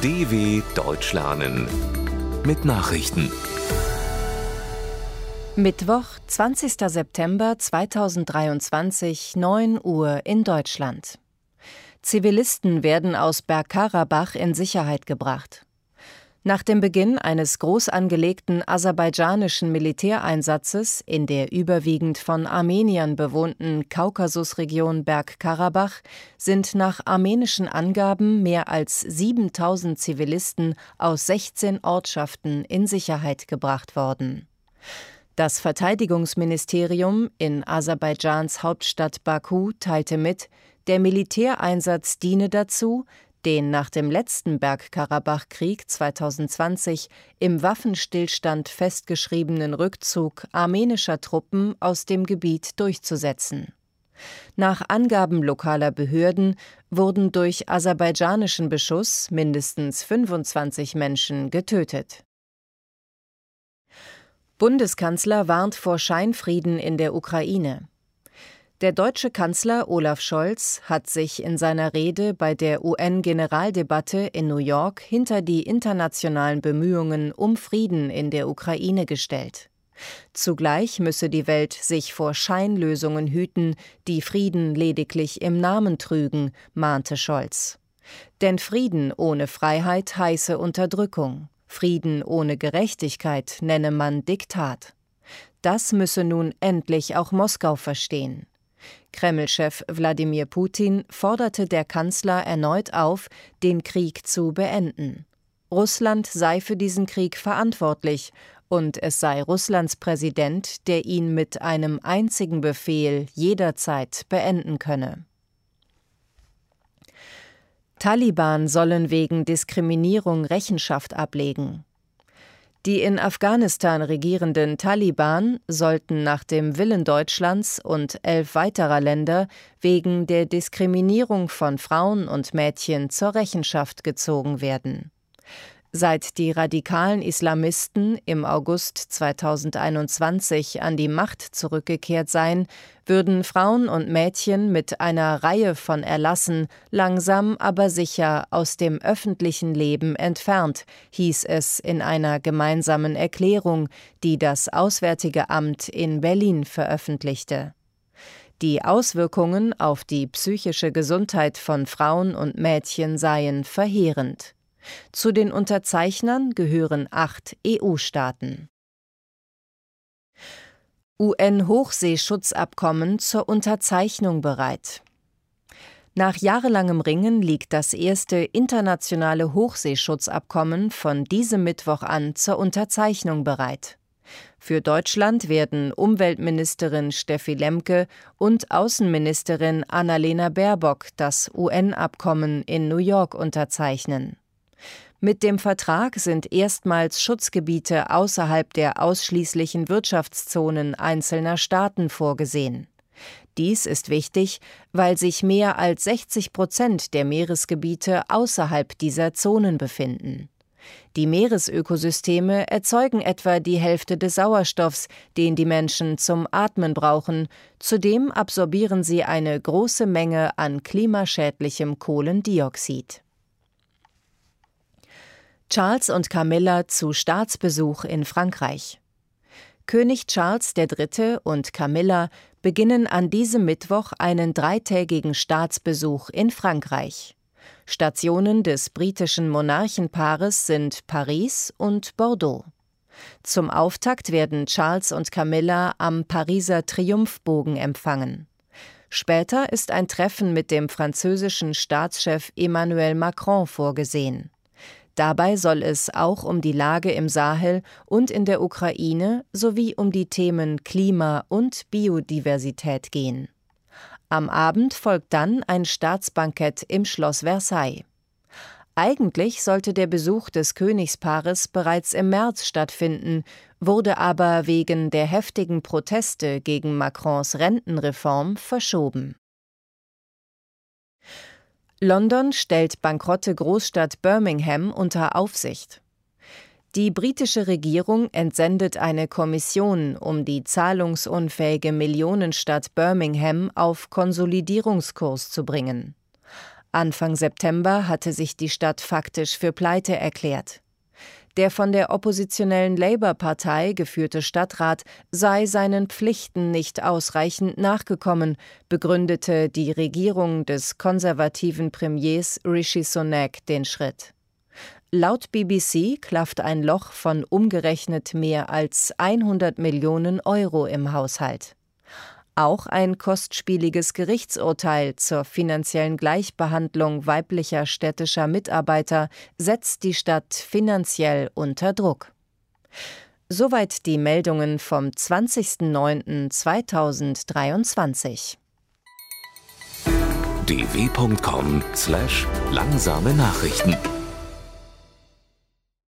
DW Deutsch lernen mit Nachrichten. Mittwoch, 20. September 2023, 9 Uhr in Deutschland. Zivilisten werden aus Bergkarabach in Sicherheit gebracht. Nach dem Beginn eines groß angelegten aserbaidschanischen Militäreinsatzes in der überwiegend von Armeniern bewohnten Kaukasusregion Bergkarabach sind nach armenischen Angaben mehr als 7.000 Zivilisten aus 16 Ortschaften in Sicherheit gebracht worden. Das Verteidigungsministerium in Aserbaidschans Hauptstadt Baku teilte mit, der Militäreinsatz diene dazu, den nach dem letzten Bergkarabach-Krieg 2020 im Waffenstillstand festgeschriebenen Rückzug armenischer Truppen aus dem Gebiet durchzusetzen. Nach Angaben lokaler Behörden wurden durch aserbaidschanischen Beschuss mindestens 25 Menschen getötet. Bundeskanzler warnt vor Scheinfrieden in der Ukraine. Der deutsche Kanzler Olaf Scholz hat sich in seiner Rede bei der UN-Generaldebatte in New York hinter die internationalen Bemühungen um Frieden in der Ukraine gestellt. Zugleich müsse die Welt sich vor Scheinlösungen hüten, die Frieden lediglich im Namen trügen, mahnte Scholz. Denn Frieden ohne Freiheit heiße Unterdrückung. Frieden ohne Gerechtigkeit nenne man Diktat. Das müsse nun endlich auch Moskau verstehen. Kreml-Chef Wladimir Putin forderte der Kanzler erneut auf, den Krieg zu beenden. Russland sei für diesen Krieg verantwortlich und es sei Russlands Präsident, der ihn mit einem einzigen Befehl jederzeit beenden könne. Taliban sollen wegen Diskriminierung Rechenschaft ablegen. Die in Afghanistan regierenden Taliban sollten nach dem Willen Deutschlands und 11 weiterer Länder wegen der Diskriminierung von Frauen und Mädchen zur Rechenschaft gezogen werden. Seit die radikalen Islamisten im August 2021 an die Macht zurückgekehrt seien, würden Frauen und Mädchen mit einer Reihe von Erlassen langsam aber sicher aus dem öffentlichen Leben entfernt, hieß es in einer gemeinsamen Erklärung, die das Auswärtige Amt in Berlin veröffentlichte. Die Auswirkungen auf die psychische Gesundheit von Frauen und Mädchen seien verheerend. Zu den Unterzeichnern gehören 8 EU-Staaten. UN-Hochseeschutzabkommen zur Unterzeichnung bereit. Nach jahrelangem Ringen liegt das erste internationale Hochseeschutzabkommen von diesem Mittwoch an zur Unterzeichnung bereit. Für Deutschland werden Umweltministerin Steffi Lemke und Außenministerin Annalena Baerbock das UN-Abkommen in New York unterzeichnen. Mit dem Vertrag sind erstmals Schutzgebiete außerhalb der ausschließlichen Wirtschaftszonen einzelner Staaten vorgesehen. Dies ist wichtig, weil sich mehr als 60% der Meeresgebiete außerhalb dieser Zonen befinden. Die Meeresökosysteme erzeugen etwa die Hälfte des Sauerstoffs, den die Menschen zum Atmen brauchen. Zudem absorbieren sie eine große Menge an klimaschädlichem Kohlendioxid. Charles und Camilla zu Staatsbesuch in Frankreich. König Charles III. Und Camilla beginnen an diesem Mittwoch einen 3-tägigen Staatsbesuch in Frankreich. Stationen des britischen Monarchenpaares sind Paris und Bordeaux. Zum Auftakt werden Charles und Camilla am Pariser Triumphbogen empfangen. Später ist ein Treffen mit dem französischen Staatschef Emmanuel Macron vorgesehen. Dabei soll es auch um die Lage im Sahel und in der Ukraine sowie um die Themen Klima und Biodiversität gehen. Am Abend folgt dann ein Staatsbankett im Schloss Versailles. Eigentlich sollte der Besuch des Königspaares bereits im März stattfinden, wurde aber wegen der heftigen Proteste gegen Macrons Rentenreform verschoben. London stellt bankrotte Großstadt Birmingham unter Aufsicht. Die britische Regierung entsendet eine Kommission, um die zahlungsunfähige Millionenstadt Birmingham auf Konsolidierungskurs zu bringen. Anfang September hatte sich die Stadt faktisch für pleite erklärt. Der von der oppositionellen Labour-Partei geführte Stadtrat sei seinen Pflichten nicht ausreichend nachgekommen, begründete die Regierung des konservativen Premiers Rishi Sunak den Schritt. Laut BBC klafft ein Loch von umgerechnet mehr als 100 Millionen Euro im Haushalt. Auch ein kostspieliges Gerichtsurteil zur finanziellen Gleichbehandlung weiblicher städtischer Mitarbeiter setzt die Stadt finanziell unter Druck. Soweit die Meldungen vom 20.09.2023. dw.com/langsame Nachrichten